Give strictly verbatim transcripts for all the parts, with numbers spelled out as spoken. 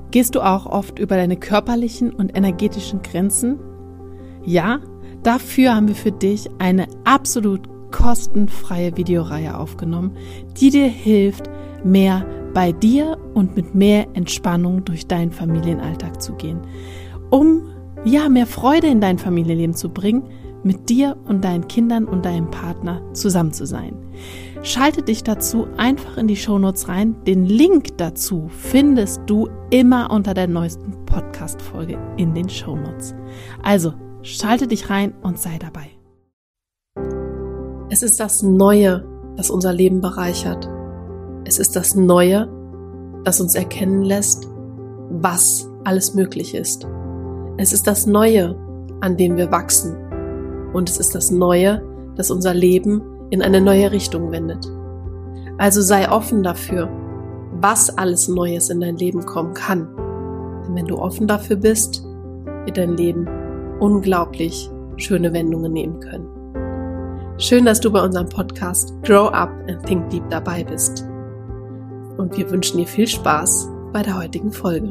Gehst du auch oft über deine körperlichen und energetischen Grenzen? Ja, dafür haben wir für dich eine absolut kostenfreie Videoreihe aufgenommen, die dir hilft, mehr bei dir und mit mehr Entspannung durch deinen Familienalltag zu gehen, um ja mehr Freude in dein Familienleben zu bringen, mit dir und deinen Kindern und deinem Partner zusammen zu sein. Schalte dich dazu einfach in die Shownotes rein. Den Link dazu findest du immer unter der neuesten Podcast-Folge in den Shownotes. Also, schalte dich rein und sei dabei. Es ist das Neue, das unser Leben bereichert. Es ist das Neue, das uns erkennen lässt, was alles möglich ist. Es ist das Neue, an dem wir wachsen. Und es ist das Neue, das unser Leben in eine neue Richtung wendet. Also sei offen dafür, was alles Neues in dein Leben kommen kann. Denn wenn du offen dafür bist, wird dein Leben unglaublich schöne Wendungen nehmen können. Schön, dass du bei unserem Podcast Grow Up and Think Deep dabei bist. Und wir wünschen dir viel Spaß bei der heutigen Folge.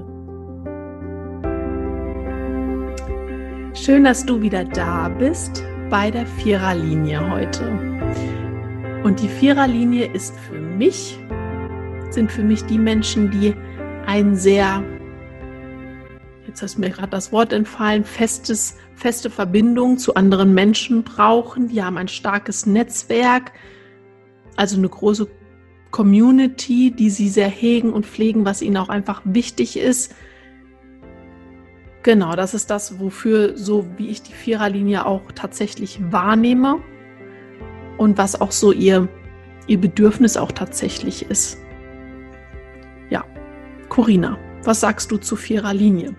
Schön, dass du wieder da bist bei der Viererlinie heute. Und die Viererlinie ist für mich, sind für mich die Menschen, die ein sehr, jetzt ist mir gerade das Wort entfallen, festes, feste Verbindung zu anderen Menschen brauchen. Die haben ein starkes Netzwerk, also eine große Community, die sie sehr hegen und pflegen, was ihnen auch einfach wichtig ist. Genau, das ist das, wofür, so wie ich die Viererlinie auch tatsächlich wahrnehme und was auch so ihr, ihr Bedürfnis auch tatsächlich ist. Ja, Corinna, was sagst du zur Viererlinie?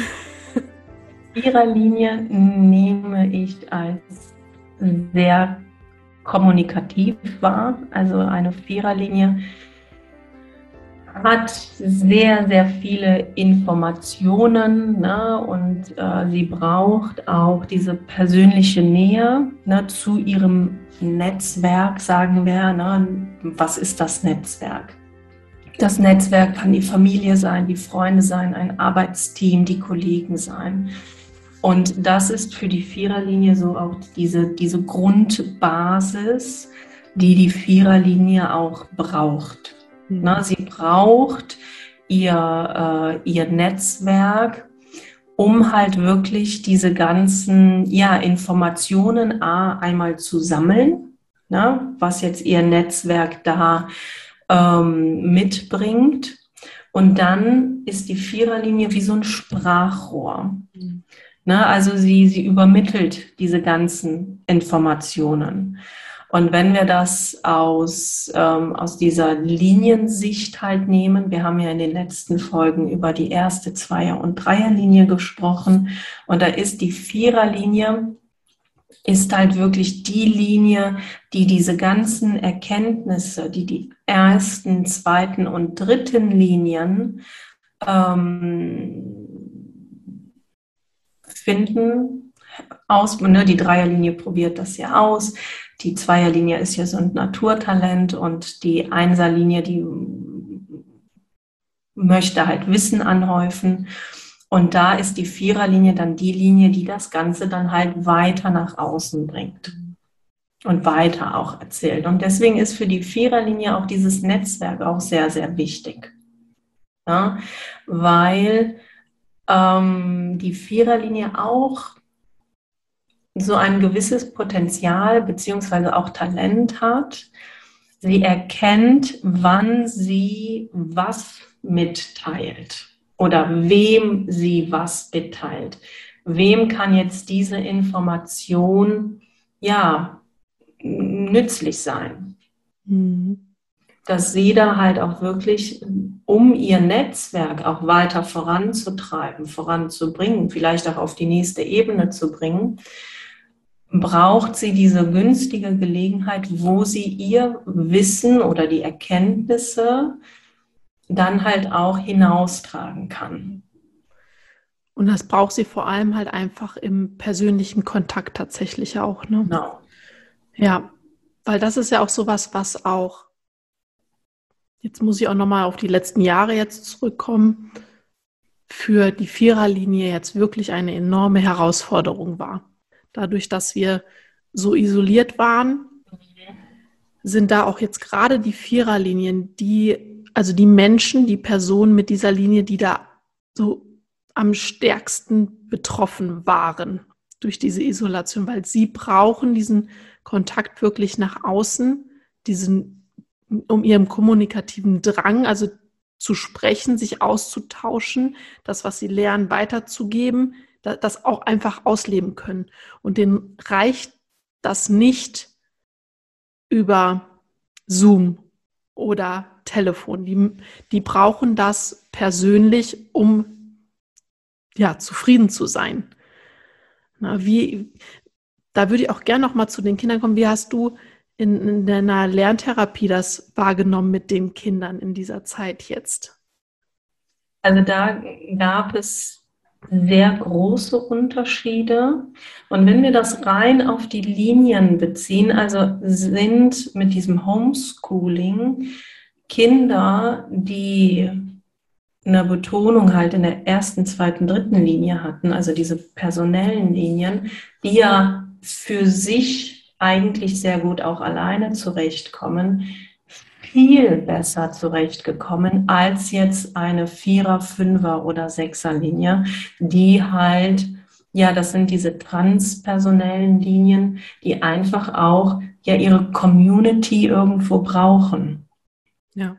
Viererlinie nehme ich als sehr kommunikativ wahr. Also eine Viererlinie hat sehr, sehr viele Informationen, ne, und äh, sie braucht auch diese persönliche Nähe, ne, zu ihrem Netzwerk, sagen wir. Ne, was ist das Netzwerk? Das Netzwerk kann die Familie sein, die Freunde sein, ein Arbeitsteam, die Kollegen sein. Und das ist für die Viererlinie so auch diese, diese Grundbasis, die die Viererlinie auch braucht. Mhm. Na, sie braucht ihr, äh, ihr Netzwerk, um halt wirklich diese ganzen ja, Informationen A, einmal zu sammeln, na, was jetzt ihr Netzwerk da ähm, mitbringt. Und dann ist die Viererlinie wie so ein Sprachrohr. Mhm. Na, also sie, sie übermittelt diese ganzen Informationen. Und wenn wir das aus, ähm, aus dieser Liniensicht halt nehmen, wir haben ja in den letzten Folgen über die erste Zweier- und Dreierlinie gesprochen, und da ist die Viererlinie, ist halt wirklich die Linie, die diese ganzen Erkenntnisse, die die ersten, zweiten und dritten Linien ähm, finden, aus, ne, die Dreierlinie probiert das ja aus, die Zweierlinie ist ja so ein Naturtalent und die Einserlinie, die möchte halt Wissen anhäufen, und da ist die Viererlinie dann die Linie, die das Ganze dann halt weiter nach außen bringt und weiter auch erzählt, und deswegen ist für die Viererlinie auch dieses Netzwerk auch sehr, sehr wichtig, ja, weil ähm, die Viererlinie auch so ein gewisses Potenzial beziehungsweise auch Talent hat. Sie erkennt, wann sie was mitteilt oder wem sie was mitteilt. Wem kann jetzt diese Information ja nützlich sein? Mhm. Dass sie da halt auch wirklich, um ihr Netzwerk auch weiter voranzutreiben, voranzubringen, vielleicht auch auf die nächste Ebene zu bringen, braucht sie diese günstige Gelegenheit, wo sie ihr Wissen oder die Erkenntnisse dann halt auch hinaustragen kann. Und das braucht sie vor allem halt einfach im persönlichen Kontakt tatsächlich auch, ne? Genau. Ja, weil das ist ja auch sowas, was auch, jetzt muss ich auch nochmal auf die letzten Jahre jetzt zurückkommen, für die Viererlinie jetzt wirklich eine enorme Herausforderung war. Dadurch, dass wir so isoliert waren, sind da auch jetzt gerade die Viererlinien, die, also die Menschen, die Personen mit dieser Linie, die da so am stärksten betroffen waren durch diese Isolation, weil sie brauchen diesen Kontakt wirklich nach außen, diesen, um ihrem kommunikativen Drang, also zu sprechen, sich auszutauschen, das, was sie lernen, weiterzugeben, das auch einfach ausleben können. Und denen reicht das nicht über Zoom oder Telefon. Die, die brauchen das persönlich, um ja, zufrieden zu sein. Na, wie, da würde ich auch gerne noch mal zu den Kindern kommen. Wie hast du in, in deiner Lerntherapie das wahrgenommen mit den Kindern in dieser Zeit jetzt? Also da gab es sehr große Unterschiede. Und wenn wir das rein auf die Linien beziehen, also sind mit diesem Homeschooling Kinder, die eine Betonung halt in der ersten, zweiten, dritten Linie hatten, also diese personellen Linien, die ja für sich eigentlich sehr gut auch alleine zurechtkommen, viel besser zurechtgekommen als jetzt eine Vierer-, Fünfer- oder Sechser-Linie, die halt, ja, das sind diese transpersonellen Linien, die einfach auch ja ihre Community irgendwo brauchen. Ja.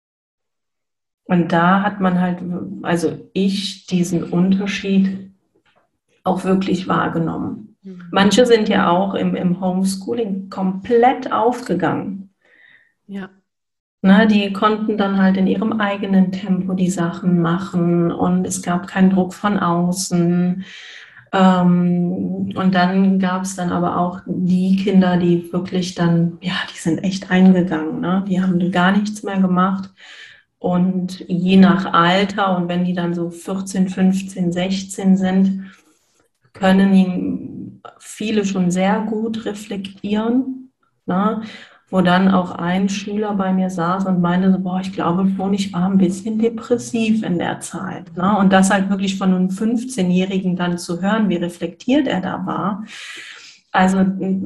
Und da hat man halt, also ich, diesen Unterschied auch wirklich wahrgenommen. Mhm. Manche sind ja auch im, im Homeschooling komplett aufgegangen. Ja. Na, die konnten dann halt in ihrem eigenen Tempo die Sachen machen und es gab keinen Druck von außen. Ähm, und dann gab es dann aber auch die Kinder, die wirklich dann, ja, die sind echt eingegangen, ne? Die haben gar nichts mehr gemacht. Und je nach Alter und wenn die dann so vierzehn, fünfzehn, sechzehn sind, können ihn viele schon sehr gut reflektieren, ne? Wo dann auch ein Schüler bei mir saß und meinte so, boah, ich glaube schon, ich war ein bisschen depressiv in der Zeit. Ne? Und das halt wirklich von einem fünfzehnjährigen dann zu hören, wie reflektiert er da war. Also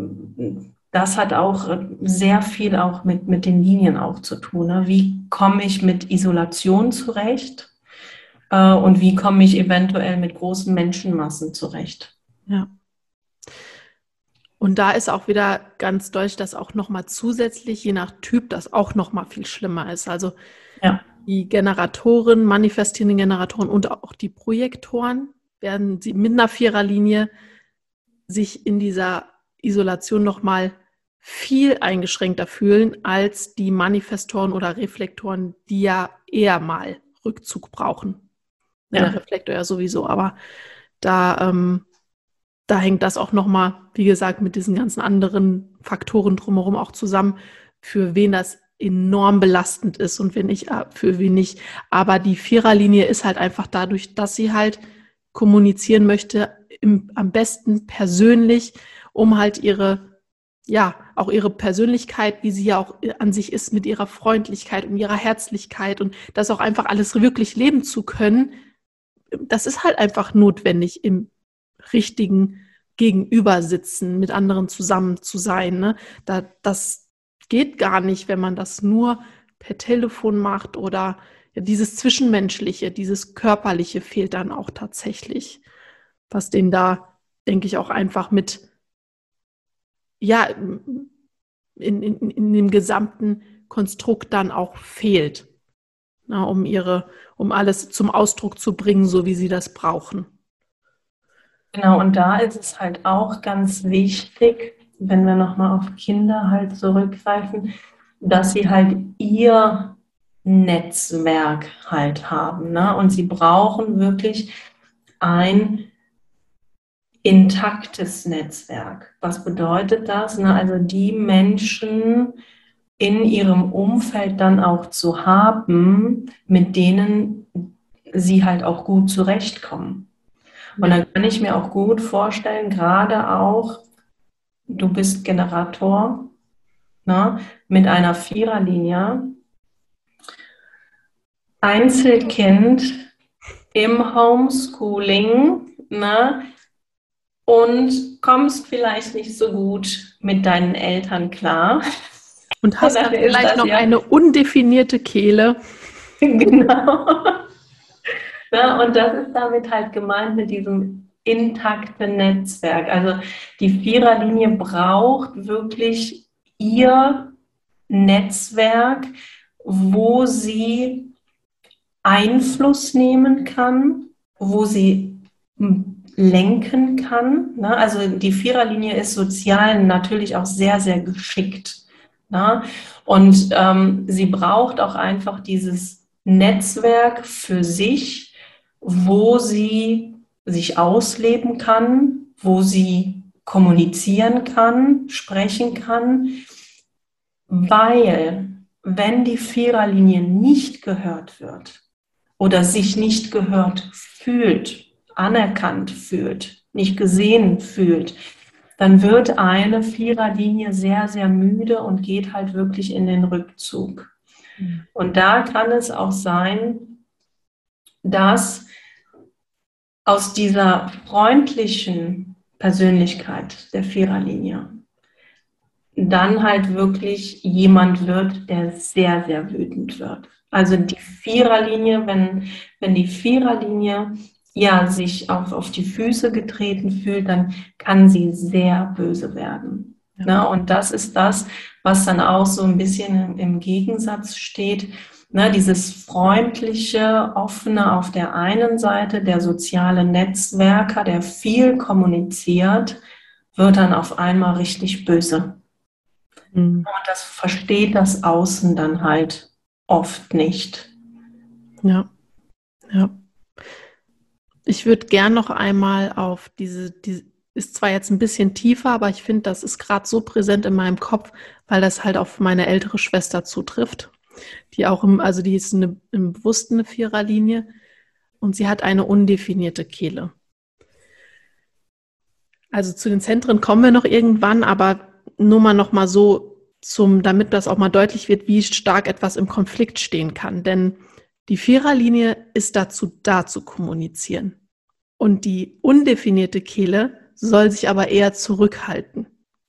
das hat auch sehr viel auch mit, mit den Linien auch zu tun. Ne? Wie komme ich mit Isolation zurecht äh, und wie komme ich eventuell mit großen Menschenmassen zurecht? Ja. Und da ist auch wieder ganz deutlich, dass auch nochmal zusätzlich, je nach Typ, das auch nochmal viel schlimmer ist. Also ja. Die Generatoren, manifestierenden Generatoren und auch die Projektoren werden sie mit einer Viererlinie sich in dieser Isolation nochmal viel eingeschränkter fühlen als die Manifestoren oder Reflektoren, die ja eher mal Rückzug brauchen. Ja. Der Reflektor ja sowieso, aber da... Ähm, Da hängt das auch nochmal, wie gesagt, mit diesen ganzen anderen Faktoren drumherum auch zusammen, für wen das enorm belastend ist und wen nicht, für wen nicht. Aber die Viererlinie ist halt einfach dadurch, dass sie halt kommunizieren möchte, im, am besten persönlich, um halt ihre, ja, auch ihre Persönlichkeit, wie sie ja auch an sich ist, mit ihrer Freundlichkeit und ihrer Herzlichkeit und das auch einfach alles wirklich leben zu können. Das ist halt einfach notwendig im richtigen Gegenübersitzen, mit anderen zusammen zu sein. Ne? Da, das geht gar nicht, wenn man das nur per Telefon macht oder ja, dieses Zwischenmenschliche, dieses Körperliche fehlt dann auch tatsächlich, was denen da, denke ich, auch einfach mit, ja, in, in, in dem gesamten Konstrukt dann auch fehlt, na, um ihre, um alles zum Ausdruck zu bringen, so wie sie das brauchen. Genau, und da ist es halt auch ganz wichtig, wenn wir nochmal auf Kinder halt zurückgreifen, dass sie halt ihr Netzwerk halt haben, ne? Und sie brauchen wirklich ein intaktes Netzwerk. Was bedeutet das? Ne? Also die Menschen in ihrem Umfeld dann auch zu haben, mit denen sie halt auch gut zurechtkommen. Und dann kann ich mir auch gut vorstellen, gerade auch, du bist Generator, ne, mit einer Viererlinie, Einzelkind im Homeschooling, ne, und kommst vielleicht nicht so gut mit deinen Eltern klar. Und hast Und dann dann ist vielleicht das noch ja eine undefinierte Kehle. genau. Ja, und das ist damit halt gemeint mit diesem intakten Netzwerk. Also die Viererlinie braucht wirklich ihr Netzwerk, wo sie Einfluss nehmen kann, wo sie lenken kann. Ne? Also die Viererlinie ist sozial natürlich auch sehr, sehr geschickt. Ne? Und ähm, sie braucht auch einfach dieses Netzwerk für sich, wo sie sich ausleben kann, wo sie kommunizieren kann, sprechen kann, weil wenn die Viererlinie nicht gehört wird oder sich nicht gehört fühlt, anerkannt fühlt, nicht gesehen fühlt, dann wird eine Viererlinie sehr, sehr müde und geht halt wirklich in den Rückzug. Mhm. Und da kann es auch sein, dass aus dieser freundlichen Persönlichkeit der Viererlinie dann halt wirklich jemand wird, der sehr, sehr wütend wird. Also die Viererlinie, wenn, wenn die Viererlinie ja sich auf, auf die Füße getreten fühlt, dann kann sie sehr böse werden. Ja. Ne? Und das ist das, was dann auch so ein bisschen im Gegensatz steht. Ne? Dieses freundliche, offene auf der einen Seite, der soziale Netzwerker, der viel kommuniziert, wird dann auf einmal richtig böse. Mhm. Und das versteht das Außen dann halt oft nicht. Ja, ja. Ich würde gern noch einmal auf diese, die ist zwar jetzt ein bisschen tiefer, aber ich finde, das ist gerade so präsent in meinem Kopf, weil das halt auf meine ältere Schwester zutrifft, die auch im, also die ist eine, im bewussten eine Viererlinie und sie hat eine undefinierte Kehle. Also zu den Zentren kommen wir noch irgendwann, aber nur mal noch mal so zum, damit das auch mal deutlich wird, wie stark etwas im Konflikt stehen kann. Denn die Viererlinie ist dazu da, zu kommunizieren. Und die undefinierte Kehle soll sich aber eher zurückhalten.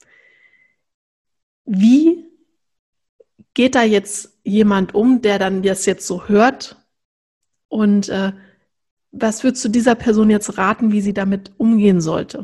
Wie geht da jetzt jemand um, der dann das jetzt so hört? Und äh, was würdest du dieser Person jetzt raten, wie sie damit umgehen sollte?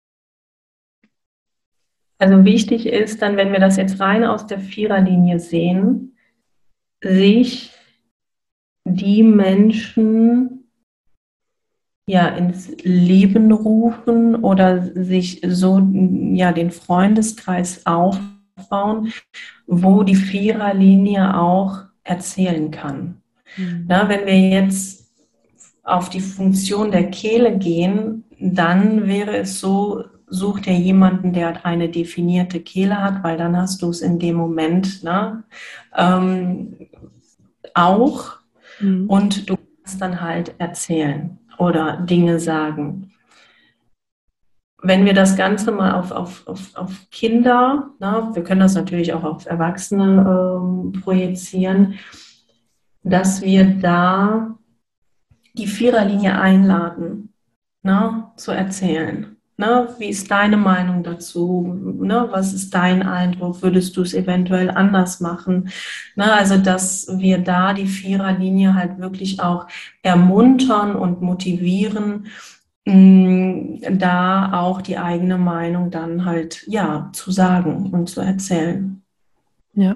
Also wichtig ist dann, wenn wir das jetzt rein aus der Viererlinie sehen, sich die Menschen ja ins Leben rufen oder sich so ja den Freundeskreis aufbauen, wo die Viererlinie auch erzählen kann. Mhm. Ja, wenn wir jetzt auf die Funktion der Kehle gehen, dann wäre es so, such dir jemanden, der eine definierte Kehle hat, weil dann hast du es in dem Moment, ne, ähm, auch. Mhm. Und du kannst dann halt erzählen oder Dinge sagen. Wenn wir das Ganze mal auf, auf, auf, auf Kinder, ne, wir können das natürlich auch auf Erwachsene ähm, projizieren, dass wir da die Viererlinie einladen, ne, zu erzählen. Ne, wie ist deine Meinung dazu? Ne, was ist dein Eindruck? Würdest du es eventuell anders machen? Ne, also, dass wir da die Viererlinie halt wirklich auch ermuntern und motivieren, mh, da auch die eigene Meinung dann halt, ja, zu sagen und zu erzählen. Ja.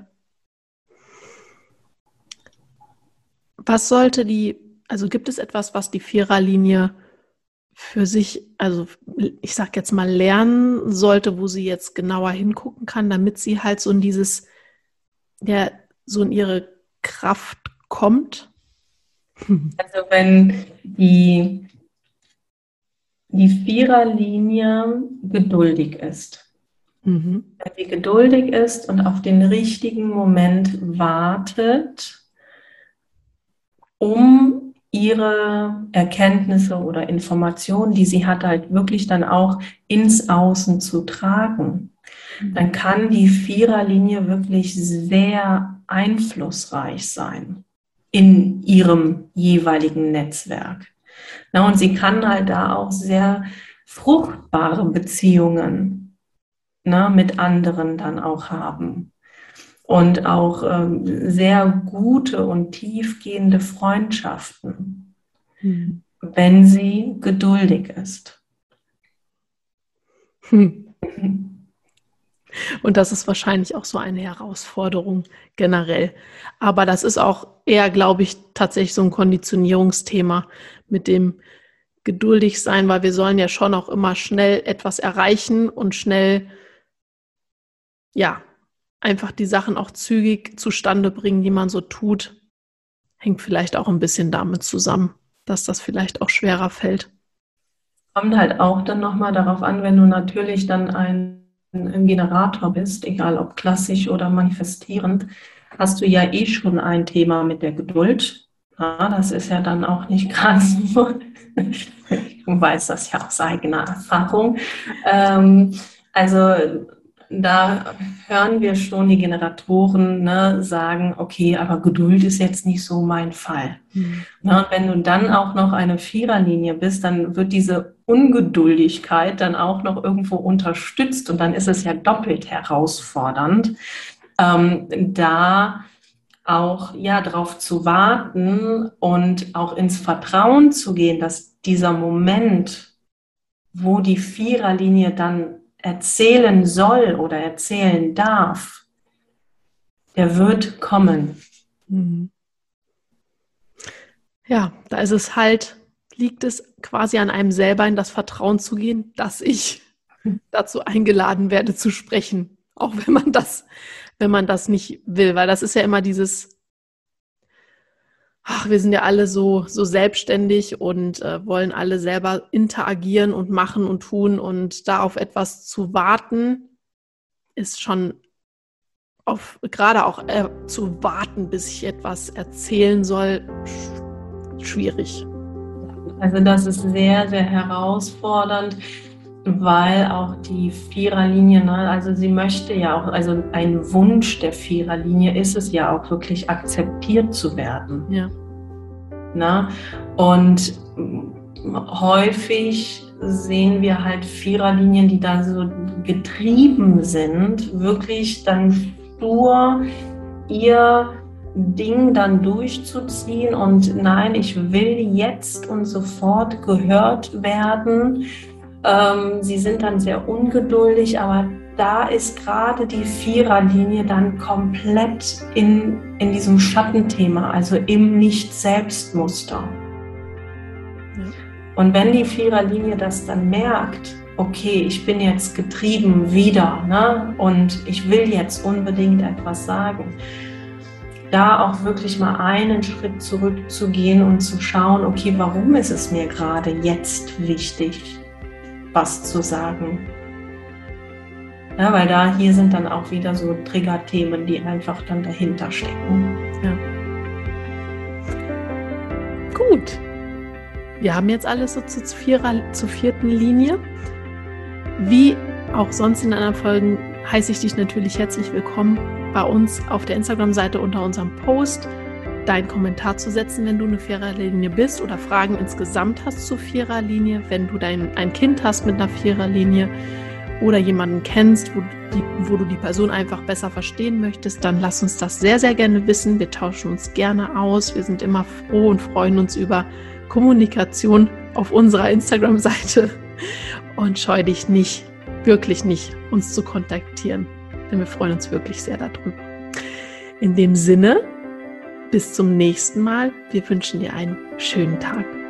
Was sollte die, also gibt es etwas, was die Viererlinie für sich, also ich sag jetzt mal, lernen sollte, wo sie jetzt genauer hingucken kann, damit sie halt so in dieses, ja, so in ihre Kraft kommt? Also wenn die, die Viererlinie geduldig ist, mhm. wenn sie geduldig ist und auf den richtigen Moment wartet, um ihre Erkenntnisse oder Informationen, die sie hat, halt wirklich dann auch ins Außen zu tragen, dann kann die Viererlinie wirklich sehr einflussreich sein in ihrem jeweiligen Netzwerk. Na, und sie kann halt da auch sehr fruchtbare Beziehungen, ne, mit anderen dann auch haben. Und auch ähm, sehr gute und tiefgehende Freundschaften, hm. wenn sie geduldig ist. Hm. Und das ist wahrscheinlich auch so eine Herausforderung generell. Aber das ist auch eher, glaube ich, tatsächlich so ein Konditionierungsthema mit dem geduldig sein, weil wir sollen ja schon auch immer schnell etwas erreichen und schnell, ja, einfach die Sachen auch zügig zustande bringen, die man so tut. Hängt vielleicht auch ein bisschen damit zusammen, dass das vielleicht auch schwerer fällt. Kommt halt auch dann nochmal darauf an, wenn du natürlich dann ein, ein Generator bist, egal ob klassisch oder manifestierend, hast du ja eh schon ein Thema mit der Geduld. Ja, das ist ja dann auch nicht gerade so. Du weißt das ja aus eigener Erfahrung. Ähm, also da hören wir schon die Generatoren, ne, sagen, okay, aber Geduld ist jetzt nicht so mein Fall. Mhm. Ne, und wenn du dann auch noch eine Viererlinie bist, dann wird diese Ungeduldigkeit dann auch noch irgendwo unterstützt und dann ist es ja doppelt herausfordernd, ähm, da auch ja darauf zu warten und auch ins Vertrauen zu gehen, dass dieser Moment, wo die Viererlinie dann erzählen soll oder erzählen darf, der wird kommen. Ja, da ist es halt, liegt es quasi an einem selber, in das Vertrauen zu gehen, dass ich dazu eingeladen werde zu sprechen, auch wenn man das, wenn man das nicht will, weil das ist ja immer dieses, ach, wir sind ja alle so, so selbstständig und äh, wollen alle selber interagieren und machen und tun und da auf etwas zu warten, ist schon auf, gerade auch äh, zu warten, bis ich etwas erzählen soll, sch- schwierig. Also das ist sehr, sehr herausfordernd, weil auch die Viererlinie, ne, also sie möchte ja auch, also ein Wunsch der Viererlinie ist es ja auch wirklich akzeptiert zu werden. Ja. Na? Und häufig sehen wir halt Viererlinien, die da so getrieben sind, wirklich dann stur ihr Ding dann durchzuziehen und nein, ich will jetzt und sofort gehört werden. Ähm, sie sind dann sehr ungeduldig, aber da ist gerade die Viererlinie dann komplett in, in diesem Schattenthema, also im Nicht-Selbst-Muster. Ja. Und wenn die Viererlinie das dann merkt, okay, ich bin jetzt getrieben wieder, ne, und ich will jetzt unbedingt etwas sagen, da auch wirklich mal einen Schritt zurückzugehen und zu schauen, okay, warum ist es mir gerade jetzt wichtig, was zu sagen? Ja, weil da hier sind dann auch wieder so Triggerthemen, die einfach dann dahinter stecken. Ja. Gut. Wir haben jetzt alles so zur, Vierer, zur vierten Linie. Wie auch sonst in anderen Folgen heiße ich dich natürlich herzlich willkommen, bei uns auf der Instagram-Seite unter unserem Post deinen Kommentar zu setzen, wenn du eine Viererlinie bist oder Fragen insgesamt hast zur Viererlinie, wenn du dein, ein Kind hast mit einer Viererlinie oder jemanden kennst, wo, die, wo du die Person einfach besser verstehen möchtest, dann lass uns das sehr, sehr gerne wissen. Wir tauschen uns gerne aus. Wir sind immer froh und freuen uns über Kommunikation auf unserer Instagram-Seite und scheu dich nicht, wirklich nicht, uns zu kontaktieren, denn wir freuen uns wirklich sehr darüber. In dem Sinne, bis zum nächsten Mal. Wir wünschen dir einen schönen Tag.